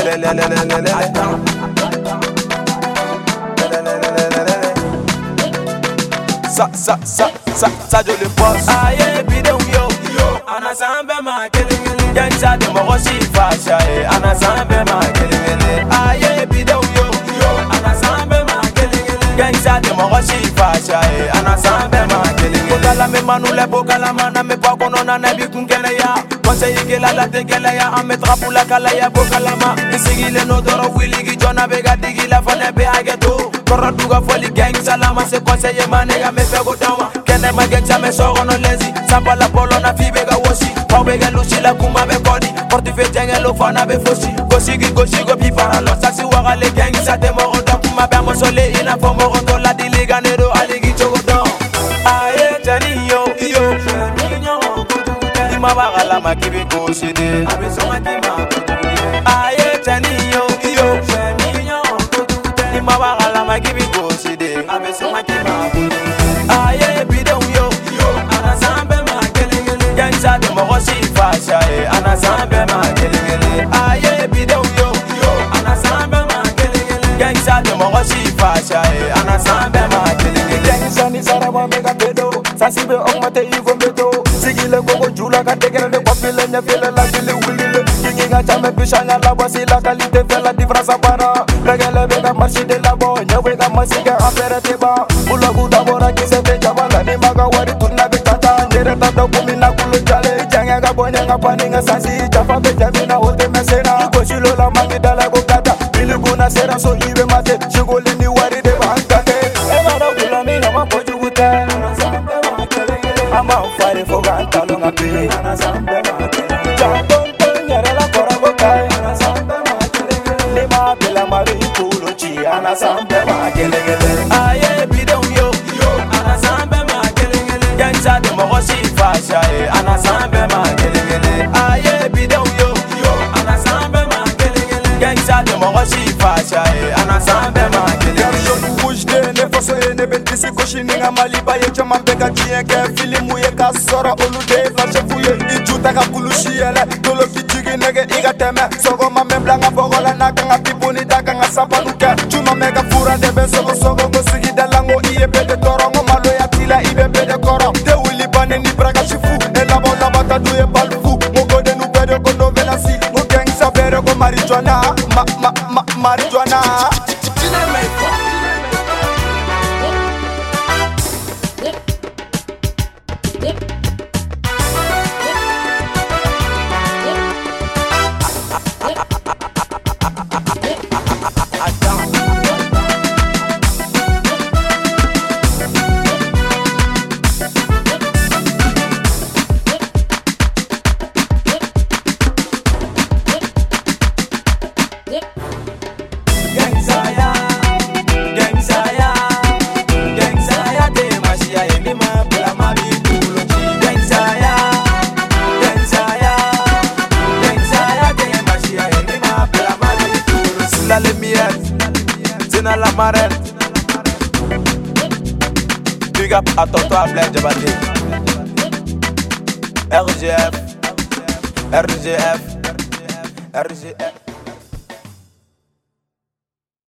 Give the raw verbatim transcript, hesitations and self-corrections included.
Sa sa sa sa sa je le boss. Aye bidon yo yo. Anasambe ma kelengele. Gangsta de mo roshi fasha e. Anasambe ma kelengele. Aye bidon yo yo. Anasambe ma kelengele. Gangsta de mo roshi fasha e. Anasambe ma kelengele. Bokala me manule bokala mana me pa kono na na bi kunkele ya. Conseil que la la te kele ya. Ametra pour la kala ya bokala ma. Isigile no doro wili gi jona bega digi la fone be ageto. Corra duga foli gang salama se conseiller manega me fego dawa kene ma gangsta me soro no lazy samba la polo na fi bega wosi pa bega lushi la kuma be kodi porti fe jenge lo fana be fosi gosi gi gosi go pi para lo saksi waga le gangsta te mo ro kuma be mo sole ina fo mo ro la diliga nero aligi chogo don aye tani yo yo ni ma waga la ma kibi go shide abe so ma ti ma aye tani yo yo ni ma waga la ma kibi go shide abe so ma ti ma aye bidon yo yo anasambe ma kelengele gangsta de mo roshi fasha e anasambe ma kelengele aye bidon yo yo anasambe ma kelengele gangsta de mo roshi fasha e anasambe ma kelengele gangsta ni sarama mega pedo sasibe okmate ivo meto sigile gogo jula ka tegele de kopile nya fele la fele wulile kingi ga chame bishanya la bosi la qualité fait la différence para regele bega marché de la bo nya wega masika affaire te ba bulo buda bora ki se te jabala ni maga wari tunna be tata ndere tata kumi na kulo jale janga ga bonya ga pani nga sasi japa be jamina hote mesena ko shilo la mangi dala go kata biligu na sera so ibe mate shigoli ni wari de bankate e mara kula mi na mapo juguta ama ufare foga antalo ngapi anasambe makele jambon nyere la kora go kai anasambe makele ni ma bela mari kulo chi anasambe makele aye bidon yo yo anasambe makele gangsta de mo roshi fasha e anasambe makele aye bidon yo yo anasambe makele gangsta de mo roshi fasha e anasambe makele ne faso ne bentisi koshini nga maliba ye chama bega chien ke filimu ye ka sora olude flashe fuye ijuta ka kulushi ele tolo kichigi nege iga teme sogo ma membla nga bogola na ka ngapipuni daga nga sapanuke chuma mega fura de be sogo sogo go sigi dalango iye bede torongo malo ya tila ibe bede koro de wili bane ni braga shifu e labo labo ta duye balfu mogo de nu bede ko novela si mo gangsta bere ko marijuana ma ma ma marijuana la lumière, c'est dans la marelle. Big up à tonton Ablaye Jabate. R G F, R G F, R G F.